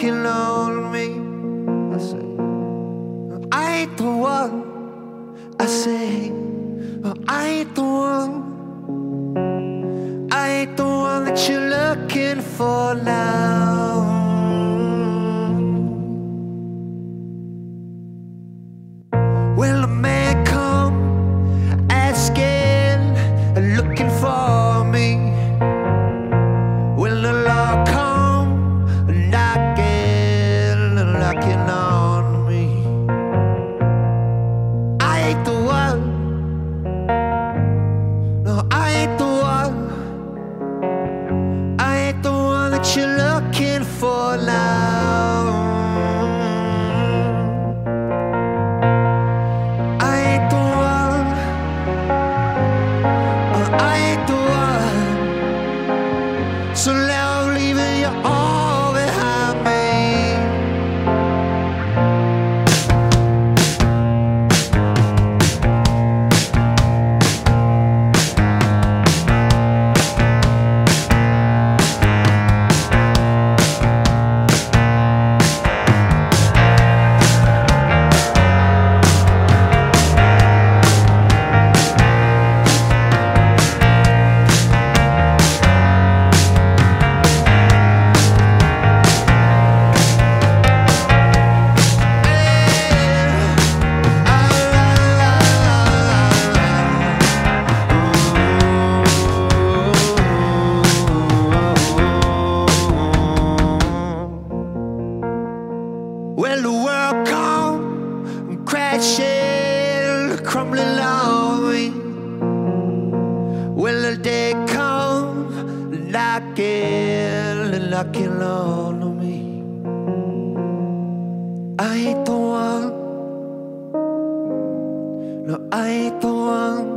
knocking on me. I say, I ain't the one. I say, I ain't the one. I ain't the one that you're looking for now. Will a man come asking, looking for me? Will the law come knocking, knocking on me? I ain't the one. No, I ain't the one. I ain't the one that you're looking for now. I ain't the one. I ain't the one. So now I'm leaving you all behind me. Will the world come crashing, crumbling on me? Will the day come knocking, knocking on me? I ain't the one. No, I ain't the one.